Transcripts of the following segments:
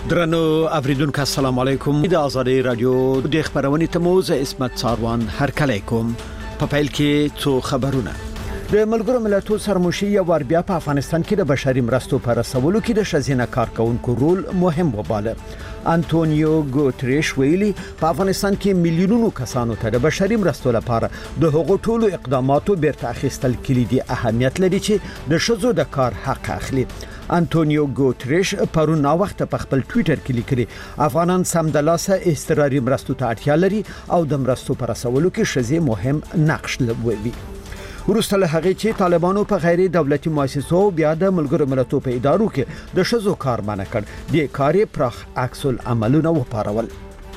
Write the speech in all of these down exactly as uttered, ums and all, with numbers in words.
درنو اوریدونکو السلام علیکم د آزادی رادیو د خبرونې تموز اسمت ساروان هر کله کوم په پیل کې څو خبرونه د ملګرو ملتونو سرمشي یا ور بیا په افغانستان کې د بشري مرستو پر رسولو کې د شزینه کارکونکو رول مهم وباله. انټونیو ګوتریش ویلي په افغانستان کې میلیونونو کسانو ته د بشري مرستو لپاره د حقوقو ټولو اقداماتو بیرته اخیستل کلیدي اهمیت لري چې د شذو د کار حق اخلي. انټونیو ګوتریش پرون نا وخت په خپل ټوئیټر کې لیکلي افغانان سمدلاسه اضطراري مرستو ته اړتیا لري او د مرستو پر رسولو کې شذې مهم نقش لوبوي. ورسته له هغه چې طالبانو په غیر دولتي مؤسسو بیا د ملګرو ملتونو په ادارو کې د شذو کار منع کړ د کاري پرخ عکس العملونه وپارول.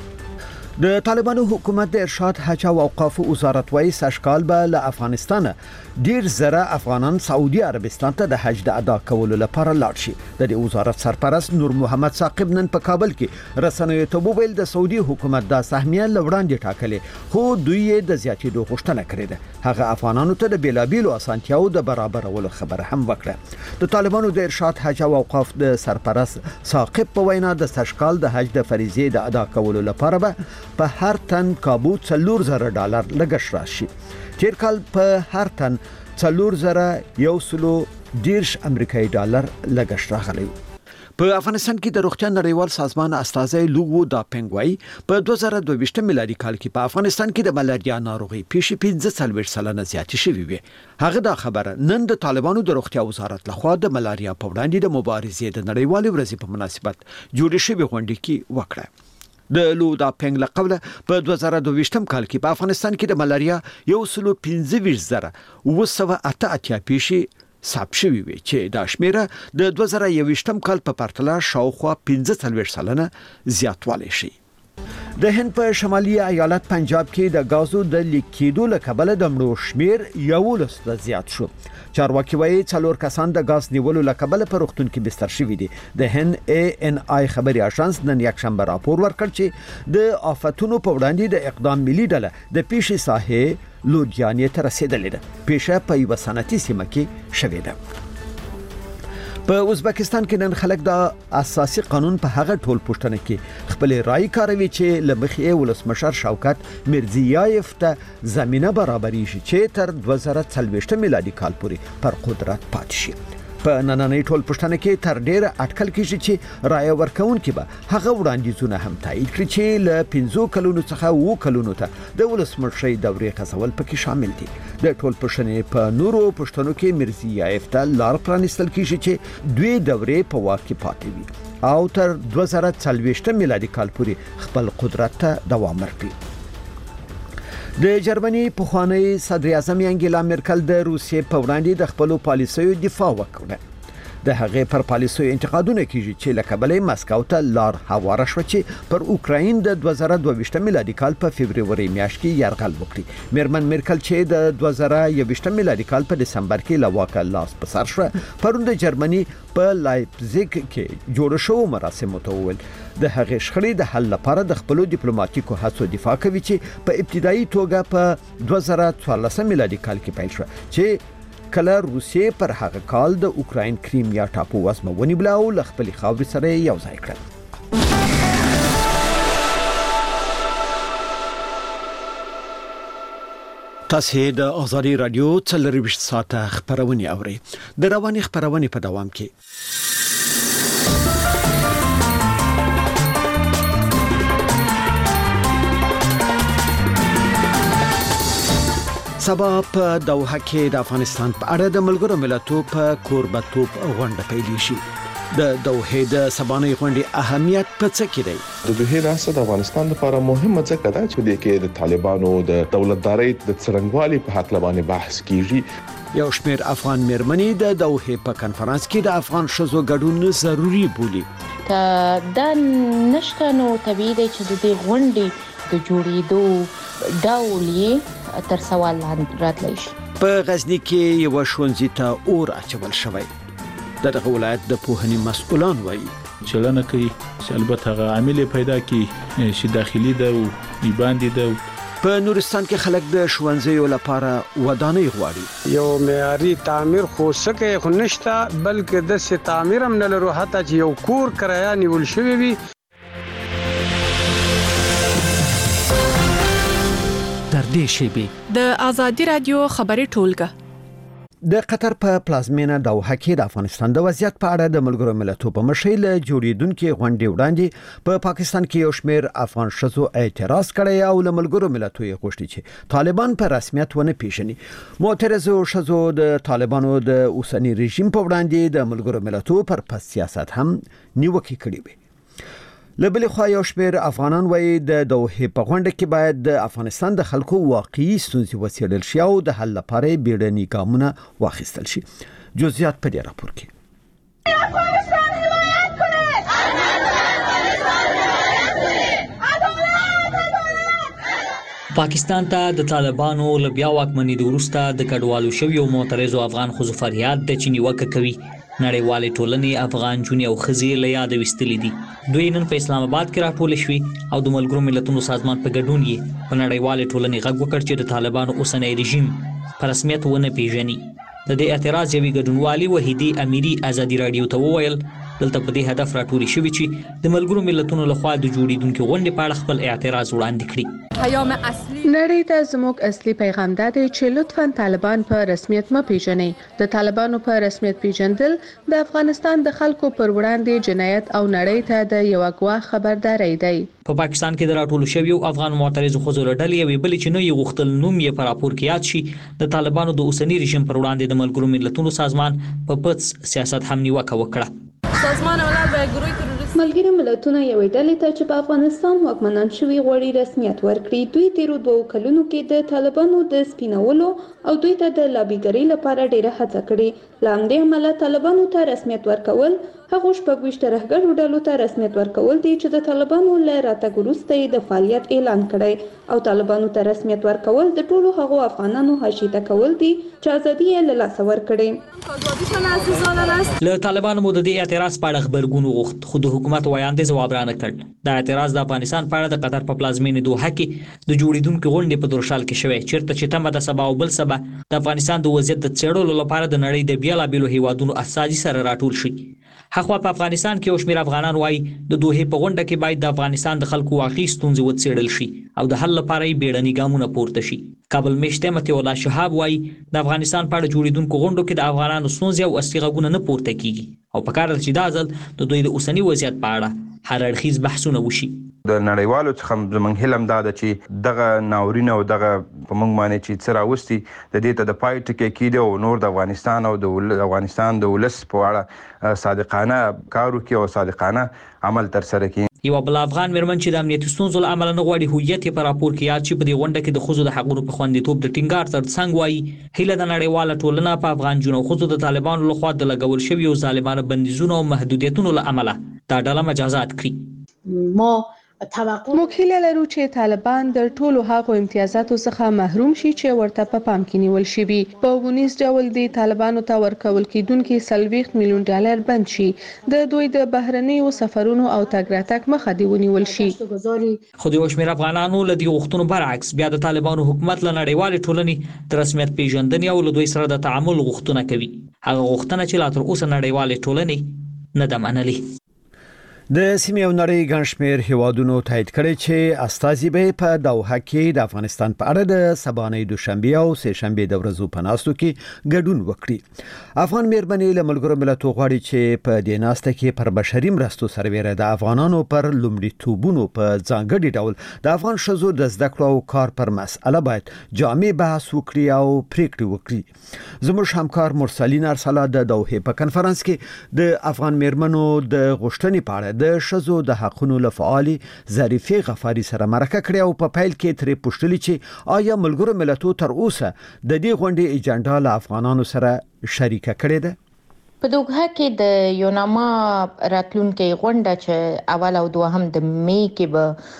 د طالبانو حکومت د ارشاد حج او اوقاف وزارت وایي سشکال به له افغانستان ډیر زره افغانان سعودي عربستان ته د حج د ادا کولو لپاره لاړ شي. د دې وزارت سرپرست نور محمد ثاقب نن په کابل کې رسنیو ته وویل د سعودي حکومت د سهمیه لوړاندې ټاکلې خو دوی د زیاتېدو غوښتنه کړې ده. هغه افغانانو ته د بیلابیلو اسانتیاو د برابرولو خبره هم وکړه. د طالبانو د ارشاد حج او اوقاف د سرپرست ثاقب په وینا د سشکال د حج د فریضې د ادا کولو لپاره به په هر تن کابو څلور زره ډالر لګښ راشي. تیر کال په هر تن څلور زره یو سلو دیرش امریکایي ډالر لګښ راغلی. په افغانستان کې د روغتیا نړیوال سازمان استازی لوګو دا پنګوي په دوه زره دوه ویشت میلادي کال کې په افغانستان کې د ملاریا ناروغي پیښې پنځه څلوېښت سلنه زیاتې شوې وي. هغه دا خبره نن د طالبانو د روغتیا وزارت لخوا د ملاریا په وړاندې د مبارزې د نړیوال ورځې په مناسبت جوړې شوې غونډه کې وکړه. د لودا پنګ له قبل په دوه زره دوه ویشت کال کې په افغانستان کې د ملاریا یو سلو پنځه ویشت زره و سوه اته اتیا پیښې ثبت شوې وي چې دا شمیره د دوه زره یو ویشت کال په پرتله شاوخوا پنځه څلوېښت سلنه زیاتوالی شي. د هند په شمالي ایالت پنجاب کې د غازو د لیکیدو له کبله د مړو شمیر یولس د زیات شو. چارواکي وایي څلور کسان د غاز نیولو له کبله په روغتون کې بستر شوي دي. د هند ای ان آی خبري اژانس نن یک شنبه راپور ورکړ چې د آفتونو په وړاندې د اقدام ملي ډله د پیښې ساحې لودیانې ته رسیدلې ده. پیښه په یو صنعتي سیمه کې شوې ده. په ازبکستان کې نن خلک د اساسي قانون په هغه ټول پښتنه کې خپل رائے کاروي چې لمخې ولسمشر شوکت میرزیایف ته زمينه برابري شي چې تر دوه زره څلوېښت میلادي کال پورې پر قدرت پاتې شي. په نننۍ ټول پښتنه کې تر ډیره اټکل کیږي چې رائے ورکون کې به هغه وړاندیزونه هم تایید کړي چې له پنځو کلونو څخه وو کلونو ته د ولسمشرۍ دورې غزول پکې شامل دي. د ټول پښتنې په نورو پښتنو کې میرزیایف ته لار پرانستل کیږي چې دوی دورې په واک کې پاتې وي او تر دوه زره څلوېښت میلادي کال پورې خپل قدرت ته دوام ورکړي. د جرمني پخوانی صدر اعظم انګیلا مرکل د روسیې په وړاندې د خپل پالیسیو دفاع وکړه. د هغې پر پالیسیو انتقادونه کیږي چې له کبله مسکو ته لار هواره شو چې پر اوکراین د دوه زره دوه ویشت میلادي کال په فبرवरी میاشت کې یرغل وکړي. میرمن مرکل چې د دوه زره یو ویشت میلادي کال په دسمبر کې له واکه لاس په سر شو پرون د جرمني په لایپزیګ کې جوړ شو مراسمو ته وویل د هغې شخړې د حل لپاره د خپل ډیپلوماټیکو هڅو دفاع کوي چې په ابتدایي توګه په دوه زره څوارلس میلادي کال کې پیل شو چې کله روسیې پر هغه کال د اوکراین کریمیا ټاپو وسمه ونیوله او له خپلې خاورې سره یو ځای کړل. تاسو د آزادی رادیو څلرویشت ساعته خبرونه اورئ. د رواني خبرونه په دوام کې سبا په دوحه کې د افغانستان په اړه د ملګرو ملتونو په کوربتوب غونډه پیل شي. د دوحه د سبانې غونډې اهمیت په څه کې دی؟ د دوحه راځه د افغانستان لپاره مهمه ځکه ده چې د کې د طالبانو د دولتدارۍ د څرنګوالي په حق لبانې بحث کیږي. یو شمېر افغان مېرمنې د دوحه په کانفرنس کې د افغان ښځو ګډون ضروري بولي. ته دا نشته نو طبيعي دی چې د دې غونډې د جوړېدو ډول یې تر سوال لاندې راتلی شي. په غزني کې یو ښوونځي ته اور اچول شوی. دغه ولایت د پوهنې مسؤلان وایي چلنه کوي چې البته هغه عامل پیدا کی چې داخلي ده او باندې ده په نورستان کې خلک د ښوونځیو لپاره ودانۍ غواړي. یو معیاري تعمیر خو سکه خو نشته، بلکې د سي تعمیر هم نه لرو، حتی چې یو کور کرایه نیول شوی وي. تر دې شیبې د آزادي رادیو خبري ټولګه د قطر په پلازمینه دوحه کې د افغانستان د وضعیت په اړه د ملګرو ملتونو په مشعل جوړیدونکو غونډې وړاندې په پاکستان کې یو شمېر افغان شذو اعتراض کړی او له ملګرو ملتونو یې غوښتي چې طالبان په رسمیت ونه پیژني. معترضو شذو د طالبانو د اوسنی رژیم په وړاندې د ملګرو ملتونو پر پس سیاست هم نیوکه کړې وي. لبل خو یو شمېر افغانان وایي د دوحه په غونډه کې باید د افغانستان د خلکو واقعي ستونزې وڅېړل شي او د حل لپاره بیړني ګامونه واخیستل شي. جزئیات په دې راپور کې. پاکستان ته د طالبانو له بیا واکمنۍ وروسته د کډوالو شویو معترضو افغان ښځو فریاد د چینی وکه کوي. نړیوالې ټولنې افغان جونې او ښځې له یاده ویستلې دي. دوی نن په اسلام آباد کې راټول شوي او د ملګرو ملتونو سازمان په ګډون یې په نړیوالې ټولنې غږ وکړ چې د طالبانو اوسنی رژیم په رسمیت ونه پیژني. د دې اعتراض یوې ګډونوالي وحیدي امیري آزادي رادیو ته وویل دلته په دې هدف راټول شوي چې د ملګرو ملتونو لخوا د جوړیدونکو غونډې په اړه خپل اعتراض وړاندې کړي. نړۍ ته زموږ اصلي پیغام دا دی چې لطفاً طالبان په رسمیت ما پیژنئ. د طالبانو په رسمیت پیژندل د افغانستان د خلکو پر وړاندې جنایت او نړۍ ته د یو غوا خبرداري دی. په پاکستان کې د راټول شویو افغان معترضو ښځو له ډلې یوې بلې چې نه یې غوښتل نوم یې په راپور کې یاد شي د طالبانو د اوسني رژیم پر وړاندې د ملګرو ملتونو سازمان په پټ سیاست هم نیوکه وکړه. سازمان ملل به ګروي تروریست ملګري ملتونه یوې ډلې ته چې په افغانستان واکمنان شوي غواړي رسمیت ورکړي. دوی تیرو دوو کلونو کې د طالبانو د سپینولو او دوی ته د لابیګرۍ لپاره ډېره هڅه کړې. له همدې امله طالبانو ته رسمیت ورکول هغه شپږ ویشت ترهګرو ډلو ته رسمیت ورکول دي چې د طالبانو له راتګ وروسته یې د فعالیت اعلان کړی او طالبانو ته رسمیت ورکول د ټولو هغو افغانانو حاشیه کول دي چې ازادي یې له لاسه ورکړې. له طالبانو مو د دې اعتراض په اړه خبرګون وغوښت خو د حکومت وایاندې ځواب رانه کړ. دا اعتراض د افغانستان په اړه د قطر په پلازمینه دوحه کې د جوړیدونکو غونډې په دورشال کې شوې چیرته چې تمه د سبا او بل سبا د افغانستان د وضعیت د څېړلو لپاره د نړۍ د بیلابېلو هیوادونو اساسي سره راټول شي. هغه په افغانستان کې یو شمېر افغانان وایي د دوحه په غونډه کې باید د افغانستان د خلکو واقعي ستونزې وڅېړل شي او د حل لپاره یې بیړني ګامونه پورته شي. کابل میشته متي الله شهاب وایي د افغانستان په اړه جوړیدونکو غونډو کې د افغانانو ستونزې او اصلي غږونه نه پورته کیږي او په کار ده چې دا ځل د دوی د اوسني وضعیت په اړه هر اړخیز بحثونه وشي. د نړیوالو څخه زمونږ هیله دا ده چې دغه ناورین او دغه په موږ باندې چې څه راوستي د دې ته د پای ټکی کېدی او نور د افغانستان او د افغانستان د ولس په اړه صادقانه کار وکړي او صادقانه عمل ترسره کړي. یو بل افغان مېرمن چې د امنیتي ستونزو له امله نه غواړي هویت یې په راپور کې یاد شي په دې غونډه کې د ښځو د حقونو په خوندیتوب د ټینګار ترڅنګ وایي هیله د نړیواله ټولنه په افغان جنو ښځو د طالبانو لخوا د لګول شویو ظالمانه بندیزونو او محدودیتونو له امله دا ډله مجازات کړي. ما موږ هیله لرو چې طالبان د ټولو هغو امتیازاتو څخه محروم شي چې ورته په پام کې نیول شوي. په ونیز ډول د طالبانو ته ورکول کېدونکي څلوېښت میلیون ډالر بند شي. د دوی د بهرنیو سفرونو او تګ راتګ مخه دې ونیول شي. خو د یو شمېر افغانانو له دې غوښتنو برعکس بیا د طالبانو حکومت له نړیوالې ټولنې د رسمیت پیژندنې او له دوی سره د تعامل غوښتنه کوي. هغه غوښتنه چې لا تر اوسه نړیوالې ټولنې نه ده منلې. د سیمې او نړۍ ګڼ شمېر هیوادونو تایید کړی چې استازي به په دوحه کې د افغانستان په اړه د سبانۍ دوشنبه او سه شنبه د ورځو په ناستو کې ګډون وکړي. افغان مېرمنې له ملګرو ملتونو غواړي چې په دې ناسته کې پر بشري مرستو سربېره د افغانانو پر لومړیتوبونو په ځانګړي ډول د افغان ښځو د زده کړو او کار پر مسأله باید جامع بحث وکړي او پریکړې وکړي. زموږ همکار مرسلین ارسلا د دوحه په کنفرانس کې د افغان مېرمنو د غوښتنې په اړه د ښځو د حقونو له فعالي ظریفې غفاري سره مرکه کړې او په پیل کې ترې پوښتلې چې آیا ملګرو ملتونو تر اوسه د دې غونډې اجنډا له افغانانو سره شریکه کړې ده؟ په دوحه کې د یوناما راتلونکي غونډه چې اول او دوهم د مې کې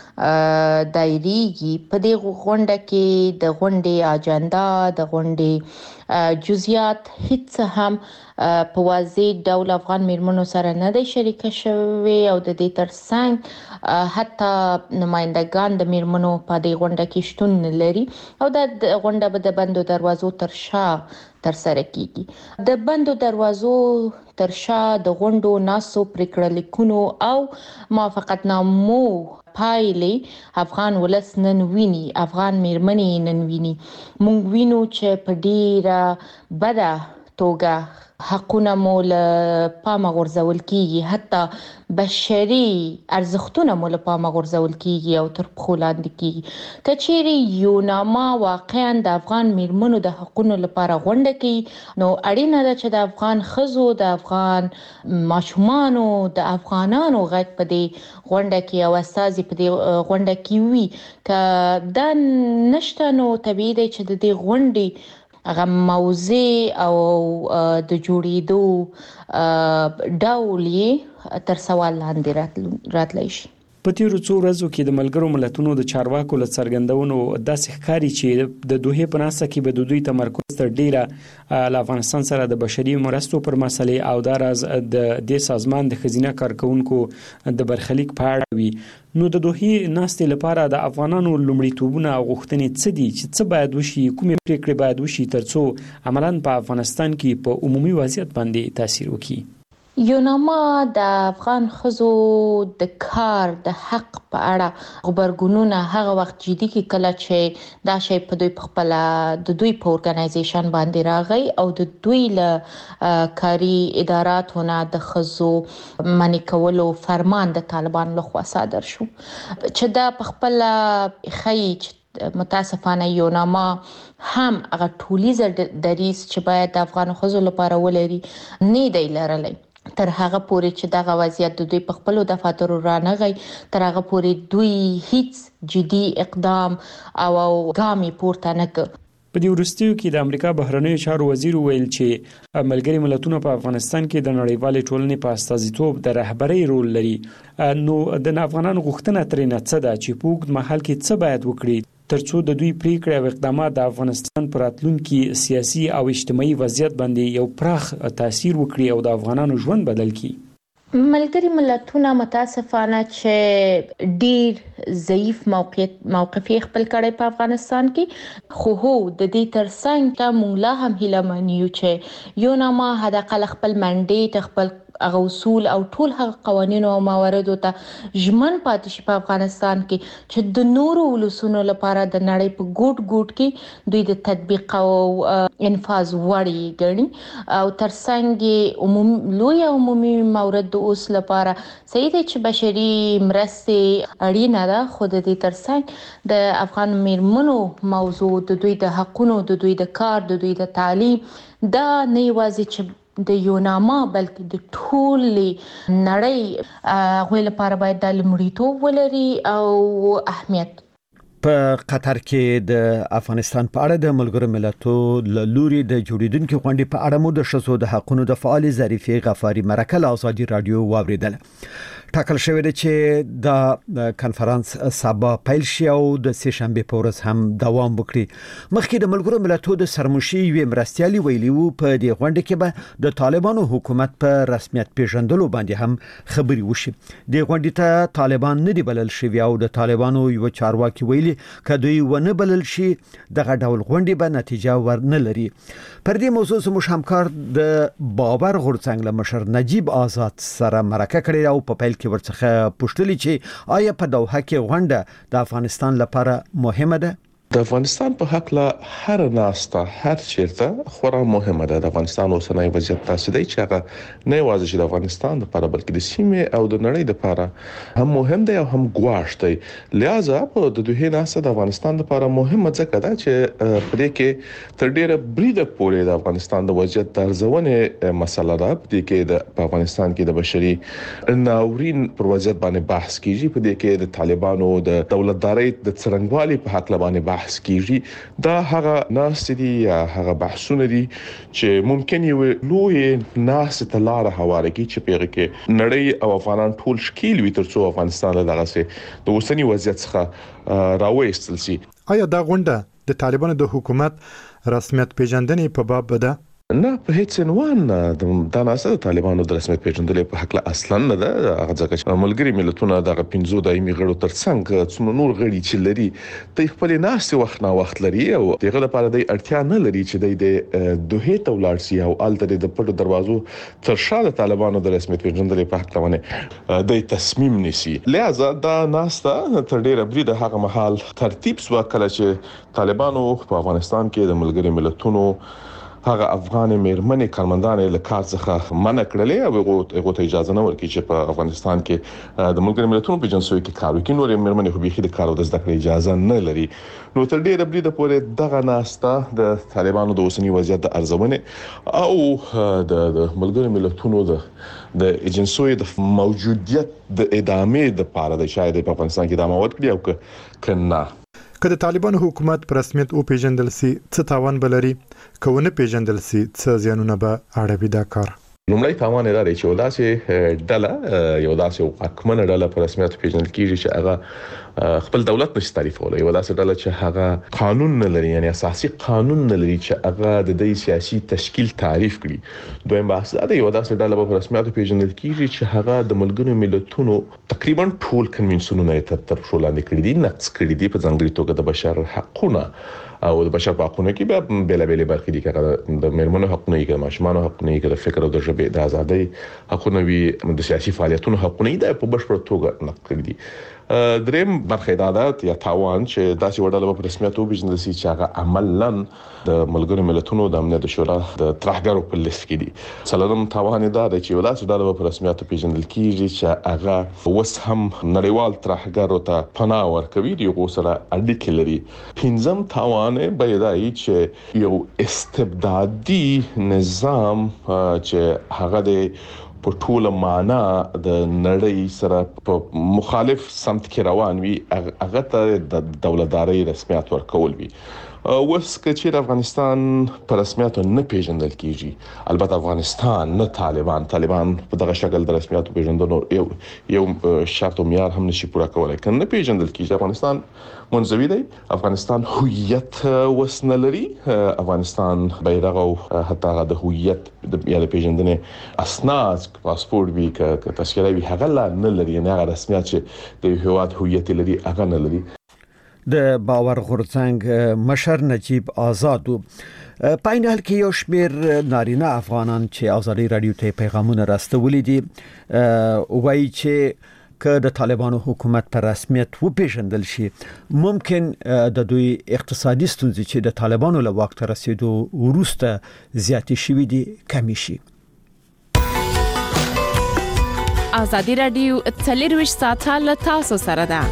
به دایریږي په دې غونډه کې د غونډې اجنډا د غونډې جزئیات هیڅ هم په واضح ډول افغان میرمنو سره نه دی شریک شوی او د دې ترڅنګ حتی نمائندگان د میرمنو په دې غونډه کې شتون لري او د غونډه به د بندو دروازو تر شا تر سره کیږي. د بندو دروازو تر شا د غونډو ناسو پریکړه لیکونو او موافقتنامو پایلې افغان ولس نن ویني، افغان میرمنې نن ویني. مونږ وینو چې په ډیره بده توګه حقونه مول پامه غورځول کیږي، حتی بشري ارزښتونه مول پامه غورځول کیږي او تر پخو لاندې کیږي. کچېری یو نامه واقعا د افغان میرمنو د حقونو لپاره غونډه کوي نو اړینه ده چې د افغان ښځو، د افغان ماشومانو، د افغانانو غږ په دې غونډه کې او استازي په دې غونډه کې وي. که دا نشته نو طبیعي دی چې د دې غونډې هغه موضوع او د جوړېدو ډول یې تر سوال لاندې راتلی شي. په تیرو څو ورځو کې د ملګرو ملتونو د چارواکو له څرګندونو داسې ښکاري چې د دوحې په ناسته کې به د دوی تمرکز تر ډیره له افغانستان سره د بشري مرستو پر مسلې او د راز د دې سازمان د خزینه کارکونکو د برخلیک په اړه وي. نو د دوحې ناستې لپاره د افغانانو لومړیتوبونه او غوښتنې څه دي چې څه باید وشي، کومې پریکړې باید وشي ترڅو عملاً په افغانستان کې په عمومي وضعیت باندې تاثیر وکړي؟ یو نامه د افغان ښځو د کار د حق په اړه خبرګونونه هغه وخت جدي کې کله چې دا شی په دوی په خپل د دوی په اورګنایزیشن باندې راغی او د دوی له کاري اداراتونه د ښځو منع کولو فرمان د طالبان لخوا صادر شو چې دا په خپل خی متاسفانه یو نامه هم هغه ټولیزه دریس چې باید د افغان ښځو لپاره ولري نه دی لرلی. تر هغه پورې چې دغه وضعیت د دوی په خپل دفاتر رانغی، تر هغه پورې دوی هیڅ جدي اقدام او ګامي پورته نه کړ. په دې وروستیو کې د امریکا بهرنیو چارو وزیر ویل چې ملګري ملتونه په افغانستان کې د نړیوالې ټولنې په استازیتوب د رهبرۍ رول لري. نو د افغانانو غوښتنه ترې څه ده چې په اوږد مهال کې څه باید وکړي ترڅو د دوی پریکړې او اقدامات د افغانستان پر راتلونکي سیاسي او اجتماعي وضعیت باندې یو پراخ تاثیر وکړي او د افغانانو ژوند بدل کړي؟ ملګري ملتونه متاسفانه چې ډیر ضعیف موقعیت موقف خپل کړی په افغانستان کې، خو هو د دې ترڅنګ ته موږ لا هم هیله منو چې یو نامه حداقل خپل منډیټ خپل هغه اصول او ټول هغه قوانینو او مواردو ته ژمن پاتې شي په افغانستان کې چې د نورو ولسونو لپاره د نړۍ په ګوټ ګوټ کې دوی د تطبیق او انفاذ وړي ګڼي او ترڅنګ عمومي لوی عمومي مورد د اوس لپاره صحیح دی چې بشري مرستې اړینه ده، خو د دې ترڅنګ د افغان میرمنو موضوع د دوی د حقونو، د دوی د کار، د دوی د تعلیم دا نه یوازې چې د یو نامه بلکې د ټول نړۍ غوې لپاره باید د لومړیتوب ولري او اهمیت. په قطر کې د افغانستان په اړه د ملګرو ملتونو له لوري د جوړیدونکو غونډې په اړه مو د ښځو د حقوقو د فعال ظریفې غفاری مرکه له ازادي رادیو واوریدل. ټاکل شوی دی چې دا کانفرنس سبا پیل شي او د سه شنبه په ورځ هم دوام وکړي. مخکې د ملګرو ملتونو د سرمشي یو مرستيالي ویلي وو په دې غونډه کې به د طالبانو حکومت په رسمیت پیژندلو باندې هم خبري وشي. د غونډې ته طالبان نه دی بلل شوی او د طالبانو یو چارواکي ویلي کدوې ونه بلل شي دغه ډول غونډې به نتیجه ورنه لري. پر دې موضوع زموږ همکار د بابر غورڅنګ له مشر نجیب آزاد سره مرکه کړې او په پیل کې ورڅخه پوښتنه چې آیا په دوحه کې غونډه د افغانستان لپاره مهمه ده؟ د افغانستان په حق لا هر ناسته هر چیرته خورا مهمه ده. د افغانستان اوسنۍ وضعیت تاسو دی چې هغه نه یوازې د افغانستان لپاره بلکې د سیمې او د نړۍ لپاره هم مهم دی او هم ګواښ دی. لہذا په د دوه ناسته د افغانستان لپاره مهمه ځکه ده چې په دې کې تر ډیره بریده پورې د افغانستان د وضعیت ترځونه مسله ده. په دې کې د افغانستان کې د بشري ناورین پر وضعیت باندې بحث کیږي. په دې کې د طالبانو د دولتدارۍ د څرنګوالي په حق باندې بحث کیږي. دا هغه ناس دي یا هغه بحثونه دي چې ممکن یو لوی ناس ته لار هواره کی چې پیغه کې نړۍ او افغانان ټول شکیل وي ترڅو افغانستان له دغه سي د اوسنی وضعیت څخه راوېستل شي. آیا دا غونډه د طالبانو د حکومت رسمیت پیژندنې په باب ده؟ نه په هیڅ عنوان دا ناسه د طالبانو د رسمیت پیژندلې په حق له اصلا نه ده. هغه ځکه چې ملګری ملتونه د پنځو دایمي غړو ترڅنګ څومره نور غړي چې لري د خپل ناس وخت نه وخت لري او دغه لپاره د اړتیا نه لري چې د دوه ته ولاړ شي او الته د پټو دروازو تر شا د طالبانو د رسمیت پیژندلې په حق باندې د تصمیم نیسي. لہذا دا ناسته تر ډیره بریده هغه مهال ترتیب سو کله چې طالبانو په افغانستان کې د ملګری ملتونو هغه افغان میرمنې کارمندانې له کار څخه منع کړلې او هغه ته اجازه نه ورکړي چې په افغانستان کې د ملګری ملتونو په جنسوي کې کار وکړي. نور میرمنې خو به د کار او د زده کړې اجازه نه لري. نو تر ډیره بریده پورې دغه ناسته د طالبانو د اوسنی وضعیت د ارزونه او د ملګری ملتونو د د ایجنسوي د موجودیت د ادامې د لپاره د شاید په افغانستان کې د اموات کړي او کنه کله طالبانو حکومت په رسمیت او پیژندل سي څه تاوان بلري کونه پیژندل سي څه زیانونه به اړوي دا کار. لومړی تاوان یې لري چې وداسې ډله یو داسې حکومت ډله په رسمیت پیژندل کیږي چې هغه خپل دولت نشي تعریفولای. یو داسې ډله چې هغه قانون نه لري یعنی اساسي قانون نه لري چې هغه د دې سیاسي تشکیل تعریف کړي. دویم بحث دا یو داسې ډله په رسمیت پیژندل کیږي چې هغه د ملګرو ملتونو تقریبا ټول کنوینسیونونه تر تر شولاندې کړي دي نقض کړي دي په ځانګړي توګه د بشر حقوقونه او د بشر حقوقونه کې به بل بل برخې دي چې د میرمنو حقوقونه کې د ماشومانو حقوقونه کې د فکر او د ژبې د ازادۍ حقوقونه وي د سیاسي فعالیتونو حقوقونه د په بشپړ توګه نقض کړي دي. دریم برخه دادات یا تاوان چې داسې وړاندې په رسمیت او بجنل سي چې هغه عملاً د ملګرو ملتونو د امنیت شورا د ترهګرو په لیست کې دي. څلورم تاوان دا دی چې ولاسو د په رسمیت پیژندل کیږي چې هغه وس هم نړیوال ترهګرو ته پناه ورکوي دی او سره اړیکې لري. پنځم تاوان به دا چې یو استبدادي نظام چې هغه د په ټوله معنا د نړۍ سره په مخالف سمت کې روان وي هغه ته د دولتداري رسمیت ورکول وي. اوس چې افغانستان په رسمیت نه پیژندل کیږي البته افغانستان نه طالبان طالبان په دغه شکل د رسمیت پیژندلو یو یو شرط او معیار هم نشي پوره کولای. کنه پیژندل کیږي افغانستان منځوي دی. افغانستان هویت وسنه لري. افغانستان بیرغ او حتی د هویت د یا د پیژندنې اسناد پاسپورت وی ک تشکیل وی هغه لا نه لري نه رسمیت چې د هویت هویت لري هغه نه لري. د باور غورځنګ مشر نجیب آزاد په این حال کې یو شمیر نارینه افغانان چې آزادي رادیو ته پیغامونه راستولي دي وایي چې که د طالبانو حکومت پر رسمیت و پیژندل شي ممکن د دوی اقتصادي ستونزې چې د طالبانو له واک ته رسیدو وروسته زیاتې شوي دي کمی شي. آزادي رادیو څلور ساعته له تاسو سره ده.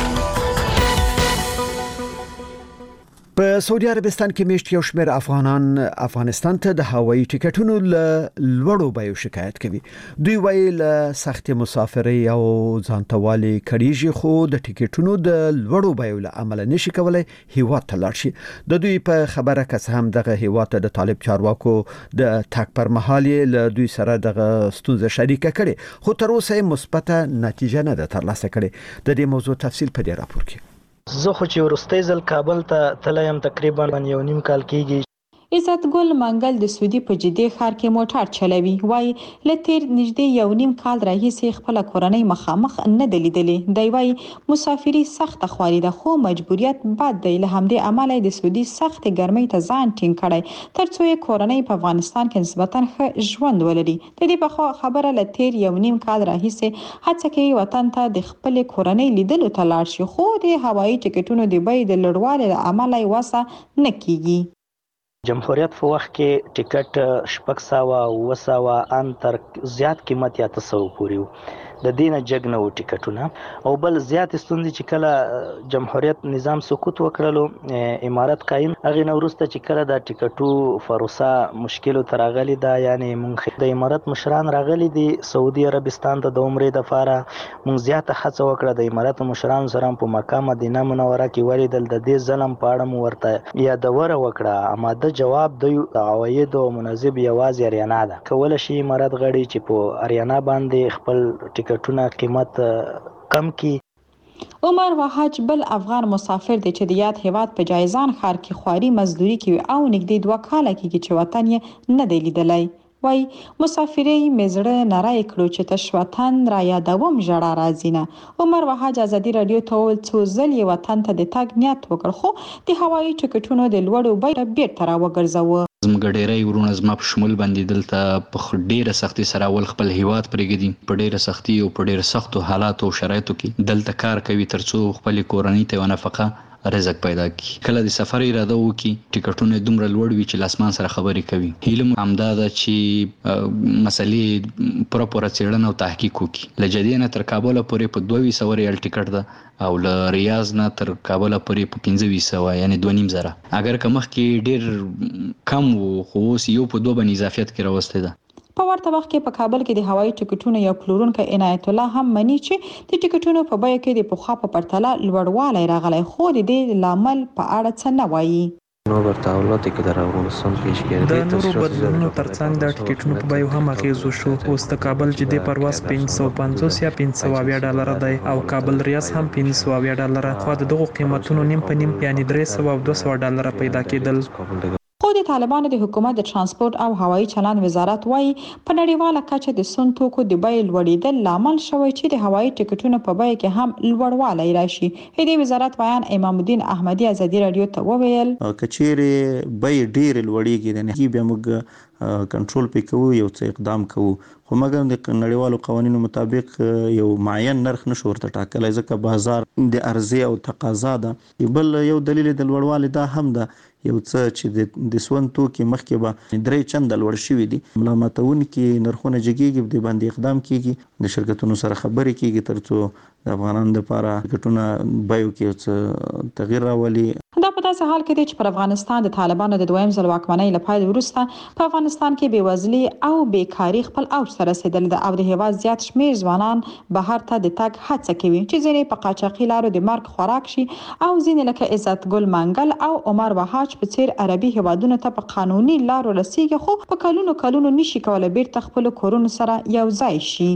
په سعودي عربستان کې میشت یو شمېر افغانان افغانستان ته د هوایي ټیکټونو له لوړو بیو شکایت کوي. دوی وایي له سخت مسافرۍ او ځانتوالي کړيږي خو د ټیکټونو د لوړو بیو له امله نشي کولای هیواد ته لاړ شي. د دوی په خبره کس هم دغه هیواد ته د طالب چارواکو د تک پر مهال له دوی سره دغه ستونزه شریکه کړي خو تر اوسه مثبته نتیجه نه ده ترلاسه کړې. د دې موضوع تفصیل په دې راپور کې. زه خو چې ورستۍ ځل کابل ته تلم تقریبا یو نیم کال کېږي. عزت ګل منګل د سعودي په جدي ښار کې موټر چلوي. وایي له تیر نږدې یو نیم کال راهیسې خپل کورنۍ مخامخ نه دلیدلې. دی وایي مسافري سخت خواري ده خو مجبوریت بد دی. له همدې امله د سعودي سخت ګرمۍ ته ځان ټینګ کړی ترڅو یې کورنۍ په افغانستان کې نسبتاً ښه ژوند ولري. د دې په خبره له تیر یو نیم کال راهیسې هڅه کوي وطن ته د خپل کورنۍ لیدلو ته لاړ شي خو د هوایي ټیکټونو د بیې د لوړوالي له امله یې وسه نه کیږي. جمهوریت په وخت کې ټیکټ شپږ سوه اوه سوه ان تر زیات قیمت یا اته سوه پورې و. د دینه جګ نه و ټیکټونه او بل زیات ستونزې چې کله جمهوریت نظام سقوط وکړلو امارت قایم هغه نو وروسته چې کله د ټیکټو فروسا مشکل تر راغلي دا یعنی مونږ د امارت مشران راغلي دي سعودي عربستان ته د عمرې د فاره مونږ زیاته هڅه وکړه د امارت مشران سره په مکه مدینه منوره کې ولیدل د دې ظلم په اړه مو ورته یادونه وکړه. اماده جواب د عواید او مناسب یوازې اریانا ده. کول شي امارت غړي چې په اریانا باندې خپل ټیکټونه قیمت کم کی. عمر وحاج بل افغان مسافر دی چې د یاد هیواد په جایزان ښار کې خواري مزدوري کوي او نږدې دوه کاله کېږي چې وطن یې نه دی لیدلی. وای مسافرۍ مزړه نری کړو چې تش وطن را یادوم ژړا راځي نه. عمر وحاج ازادي رادیو ته وویل څو ځل یې وطن ته د تګ نیت وکړ خو د هوایي ټکټونو د لوړو بیه بیرته را وګرځاوه. زموږ ډیری ورونه زما په شمول باندې دلته په ډیره سختي سره ول خپل هیواد پرېږدي په ډیره سختي او په ډیره سختو حالاتو او شرایطو کې دلته کار کوي ترڅو خپل کورنۍ ته ونفقه رزق پیدا کی. کله د سفر اراده وکي ټیکټونه دومره لوړ وي چې لاسمان سره خبرې کوي. هیله همدا ده چې مسلې پوره پوره څېړنه او تحقیق وکي. له جدې نه تر کابل پورې په دوه سوه ریال ټیکټ ده او له ریاض نه تر کابل پورې په پنځه سوه یعنی دوه نیم زره. اگر که مخکې ډیر کم وو خو اوس یو په دوه باندې اضافیت کې راوستی ده. په ورته وخت کې په کابل کې د هوایي ټکټونو یو پلورونکی عنایت الله هم مني چې د ټکټونو په بیه کې د پخوا په پرتله لوړوالی راغلی خو د دې لامل په اړه څه نه وایي. نور تحولات کې د راوستل کېږي د نورو بدلونونو ترڅنګ د ټکټونو په بیه هم اغیز وشو. اوس د کابل جدي پرواز پنځه سوه پنځوس یا پنځه سوه اویا ډالر دی او کابل ریاض هم پنځه سوه اویا ډالر خو د دغو قیمتونو نیم په نیم یعنی درې سوه او دوه سوه ډالر پیدا کېدل. خو د طالبانو د حکومت د ترانسپورت او هوایي چلند وزارت وايي په نړیواله کچه د سون توکو د بیې لوړېدل لامل شوی چې د هوایي ټکټونو په بیه کې هم لوړوالی راشي. د وزارت بیان امام الدین احمدي ازادي رادیو ته وویل کچېرې بیې ډېرې لوړېږي نه بیا موږ کنټرول پې کوو یو څه اقدام کوو خو مګر د نړیوالو قوانینو مطابق یو معین نرخ نشو ورته ټاکلی ځکه بازار د عرضې او تقاضا ده. بل یو دلیل د لوړوالي دا هم ده یو څه چې د سون توکي مخکې به درې چنده لوړ شوي دي ملامتونکي نرخونه جګیږي د باندې اقدام کیږي د شرکتونو سره خبرې کیږي ترڅو د افغانانو لپاره ټکټونه بیو کې څه تغیر راولي. دا په داسې حال کې دی چې پر افغانستان د طالبانو د دویم ځل واکمنۍ له پیل وروسته په افغانستان کې بېوزلي او بیکاري خپل اوج ته رسېدلې ده او د هېواد زیات شمېر ځوانان بهر ته د تګ هڅه کوي چې ځینې په قاچاقي لارو د مرګ خوراک شي او ځینې لکه عزت ګل منګل او عمر وحاج په څېر عربي هېوادونو ته په قانوني لارو رسېږي خو په کلونو کلونو نشي کولی بیرته خپلو کورونو سره یو ځای شي.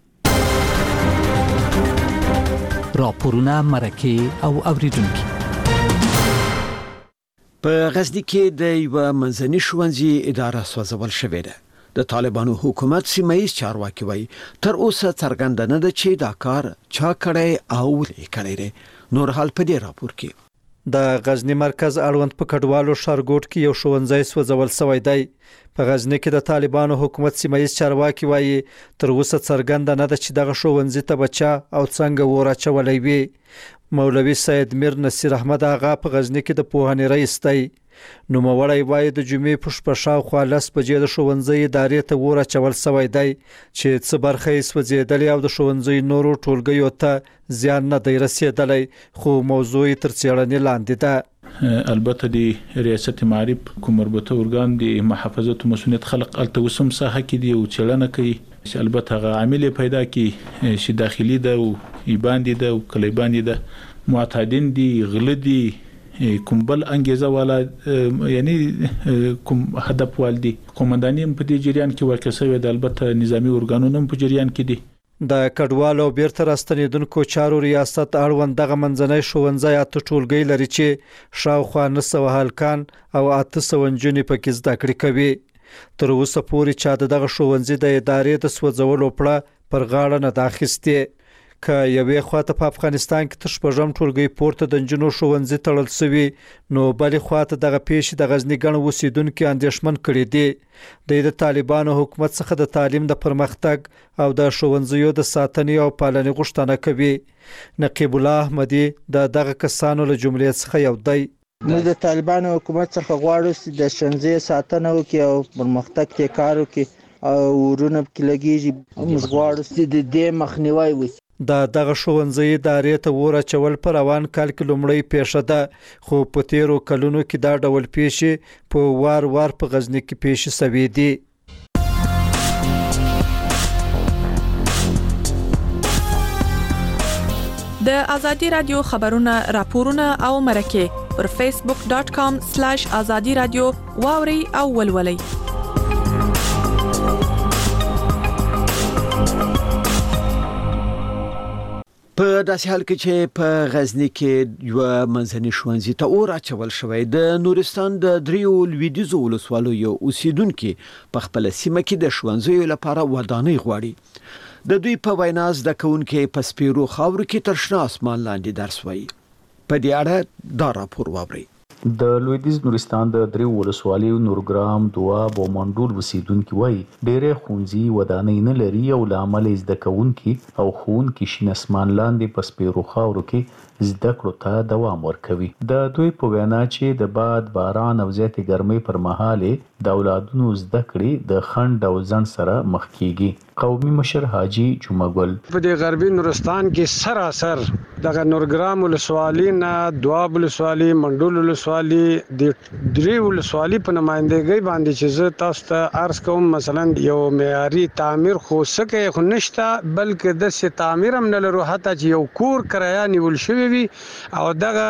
راپورونه مرکه او اوریدونکي په غزني کې د یو منځني ښوونځي اداره سوځول شوې ده. د طالبانو حکومت سیمایي چارواکي وایي تر اوسه څرګنده نه ده چې دا کار چا کړی او ولې کړی دی. نور حال په دې راپور کې د غزنی مرکز اړوند په کډوالو ښارګوټ کې یو ښوونځی سوځول شوی دی. په غزنی کې د طالبانو حکومت سیمایي چارواکي وایي تر اوسه څرګنده نه ده چې دغه ښوونځي ته بچا او څنګه ور اچولی وي. مولوي سید میر نصیر احمد آغا په غزنی کې د پوهنې رئیس دی. نوموړی وایي د جمعې په شپه شاوخوا لس بجې د ښوونځي ادارې ته اور اچول شوی دی چې څه برخه یې سوځېدلې او د ښوونځي نورو ټولګیو ته زیان نه دی رسېدلی خو موضوع یې تر څېړنې لاندې ده. البته د ریاست معارف کوم مربوطه ارګان د محافظت مسؤلیت خلق الته وسم ساحه کې دی او څېړنه کوي چې البته هغه عامل پیدا کی چې داخلي ده او ایباندې ده او کلیباندې ده معتادین دي غله دي کوم بل انګیزه والا یعنی کوم هدف والدي قومنداني په دې جریان کې ورکه شوی د البته نظامی ارګانونو په جریان کې دي. د کډوالو بیرته راستنیدونکو چارو ریاست اړوند دغه منځنی ښوونځی اته ټولګی لري چې شاوخوا نه سوه هلکان او اته سوه نجونې پکې زده کړې کوي. تر اوسه پورې چا دغه ښوونځي د ادارې د سوځولو پړه پر غاړه نه ده اخیستې. که یوې خواته په افغانستان کې تر شپږم ټولګی پورته د نجونو ښوونځي تړل شوي نو بلې خواته دغه پیښې د غزني ګڼ اوسیدونکي اندېښمن کړي دي. دوی د طالبانو حکومت څخه د تعلیم د پرمختګ او د ښوونځیو د ساتنې او پالنې غوښتنه کوي. نقیب الله احمدي د دغه کسانو له جملې څخه یو دی. موږ د طالبانو حکومت څخه غواړو چې د ښوونځي ساتنه وکړي او پرمختګ ته کار وکړي او ورونه پکې لګېږي. موږ غواړو چې د دې مخنیوی وشي. د دغه ښوونځي ادارې ته اور اچول په روان کال کې لومړی پیښه ده خو په تیرو کلونو کې دا ډول پیښې په وار وار په غزني کې پیښې شوې دي. د ازادي رادیو خبرونه راپورونه او مرکه پر فیسبوک ډاٹ کام سلیش ازادي رادیو واوري او ولولئ. په داسې حال کې چې په غزنی کې یو منځني ښوونځي ته اور اچول شوی د نورستان د دریو لویدیزو ولسوالیو اوسیدونکو په خپل سیمه کې د ښوونځیو لپاره ودانۍ غواړي د دوی په وینا زده کوونکو په سپیرو خاورو کې تر شنه اسمان لاندې درس وایي په دې اړه دا راپور واوري د لویدیز نورستان د دریو ولسوالیو نورګرام دواب او منډول وسیدونکو وایي ډېرې ښوونځي ودانۍ نه لري او لامل زده کوونکو او ښوونکو شین اسمان لاندې په سپیرو خاورو کې زده کړو ته دوام ورکوي د دوی په وینا چې د باد باران او زیاتې ګرمۍ پر مهال د اولادونو زده کړې د خند او ځن سره مخ کیږي قومي مشر حاجی جمعګل په د غربي نورستان کې سراسر دغه نورګرام ولسوالۍ نه دواب ولسوالۍ منډول ولسوالۍ د درې ولسوالۍ په نمائندګۍ باندې چې زه تاسو ته عرض کوم مثلا یو معیاري تعمیر خو سکه خو نشته بلکې د سي تعمیر هم نه لرو حتی چې یو کور کرایه نیول شوی وي او دغه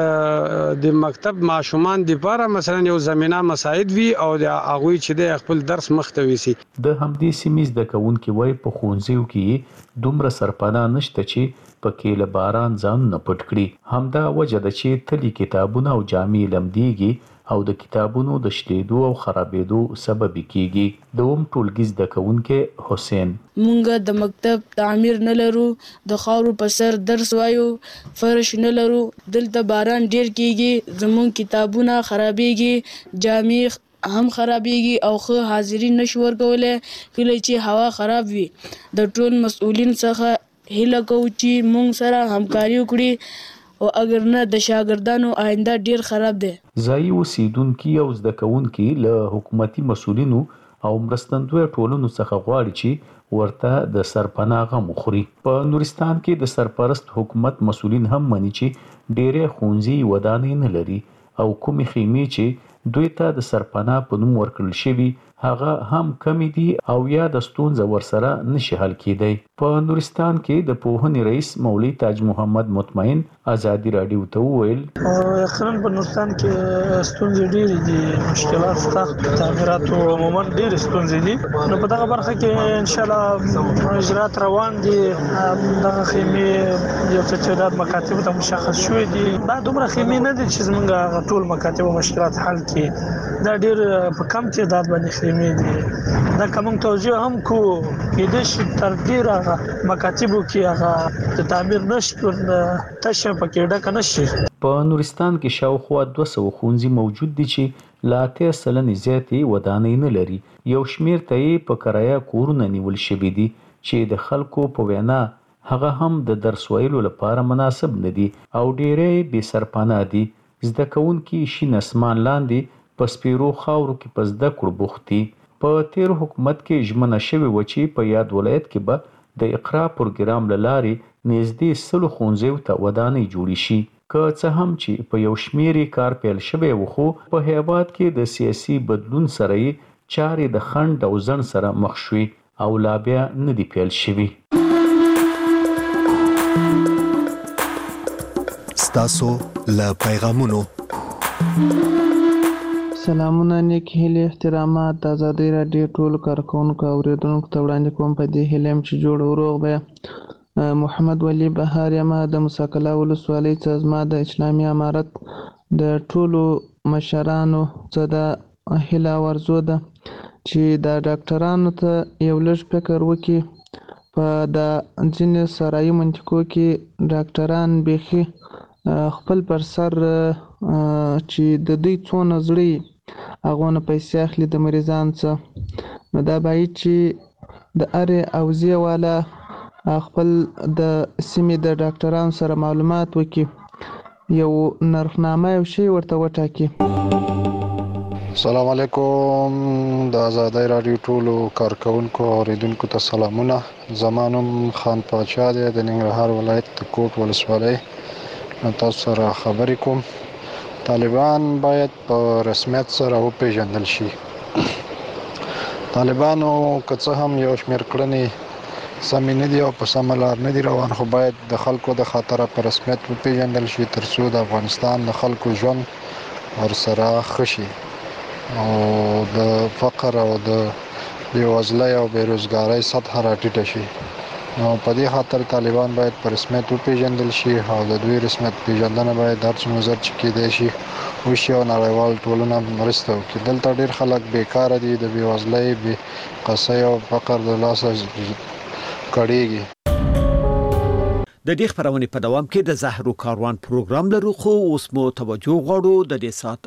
د مکتب ماشومان د لپاره مثلا یو زمينه مساعد وي او د هغه چې د خپل درس مختوي سي د همدې سیمې د کوونکو وای په خونځیو کې دومره سرپناه نشته چې پکې له باران ځان نه پټ کړي همدا وجه ده چې تلي کتابونه او جامې لمديږي او د کتابونو د شلیدو او خرابېدو سبب کیږي د اوم ټولګیز د کوونکو حسین مونږ د مکتب تعمیر نه لرو د خاورو په سر درس وایو فرش نه لرو دلته باران ډیر کیږي زمون کتابونه خرابېږي جامې هم خرابېږي او خو حاضرین نشو ورکولای کله چې هوا خراب وي د ټول مسؤلین څخه هیله کوو چې مونږ سره همکاري وکړي او اگر نه د شاګردانو آینده ډیر خراب دی ځای اوسیدونکو او زده کوونکو له حکومتي مسؤلینو او مرستندوی ټولنو څخه غواړي چې ورته د سرپناه مخوري په نورستان کې د سرپرست حکومت مسؤلین هم مني چې ډېرې ښوونځي ودانۍ نه لري او کومې خیمې چې دوی ته د سرپناه په نوم ورکړل شوی هغه هم کمی دي او یا د ستونزه ورسره نشي حل کېدی په نورستان کې د پوهنې رئیس مولوي تاج محمد مطمئن ازادي رادیو ته وویل یقینا په نورستان کې ستونزې ډېرې دي مشکلات شته تعمیراتو عموما ډېرې ستونزې دي نو په دغه برخه کې ان شاء الله اجرات روان دي دغه خیمې یو څه تعداد مکاتب ته مشخص شوې دي دا دومره خیمې نه دي چې زموږ ټول مکاتب او مشکلات حل کړي دا ډېر په کم تعداد باندې خیمې دا کوم توجیه هم کو کې د شي تر ډیره مکاتبو کې هغه د تعمیر نشته تشه پکې ډکه نشي په نورستان کې شاوخوا دوه سوه ښوونځي موجود دي چې لا اتیا سلنې زیاتې ودانۍ نه لري یو شمیر ته یې په کرایه کورونه نیول شوي دي چې د خلکو په وینا هغه هم د درس ویلو لپاره مناسب نه دي او ډېرې بې سرپناه دي زده کوونکي شین اسمان لاندې په سپیرو خاورو کې په زده کړو بوخت دي په تیر حکومت کې ژمنه شوې و چې په یاد ولایت کې به د اقرا پروګرام له لارې نږدې سلو ښوونځیو ته ودانۍ جوړې شي که څه هم چې په یو شمېر کار پیل شوی و خو په هیواد کې د سیاسي بدلون سره یې چارې د خنډ او ځنډ سره مخ شوې او لا بیا نه دي پیل شوي ستاسو له پیغامونو سلامونه نیک هیلې احترامات د ازادي رادیو ټول کارکونکو اوریدونکو ته وړاندې کوم په دې هیله چې جوړ وروغ به محمد ولی بهار یم د مساکلا ولسوالۍ څخه زما د اسلامي امارت د ټولو مشرانو څخه د هیله ورزو ده چې د ډاکټرانو ته یو لږ فکر وکړي په د ځینې سرایي منطقو کې ډاکټران بیخي خپل پر سر چې د دوی څونه زړه هغه نه پیسې اخلي د مریضان څخه نو دا باید چې د اره اوزیه والا خپل د سیمې د ډاکټرانو سره معلومات وکړي یو نرخنامه یو شی ورته وټاکي السلام علیکم د آزادۍ رادیو ټولو کارکونکو او اوریدونکو ته سلامونه زمانم خان پاچا دی د ننګرهار ولایت د کوټ ولسوالۍ تاسو سره خبرې کوم طالبان باید په رسمیت سره وپیژندل شي طالبانو که څه هم یو شمېر کړنې سمې نه دي او په سمه لار نه دي روان خو باید د خلکو د خاطره په رسمیت وپیژندل شي تر څو د افغانستان د خلکو ژوند ورسره ښه شي او د فقر او د بېوزلۍ او بېروزګارۍ سطحه راټیټه شي نو په دې خاطر طالبان باید په رسمیت وپیژندل شي او د دوی رسمیت پیژندنه باید هر څومره زر چې کېدای شي وشي او نړیوال ټولنه مرسته وکړي. دلته ډېر خلک بیکاره دي، د بېوزلۍ، بې قصۍ او فقر د لاسه کړېږي. د دې خبرونه په دوام کې د زهرو کاروان پروګرام لرو، خو اوس مو توجه غواړو د دې سات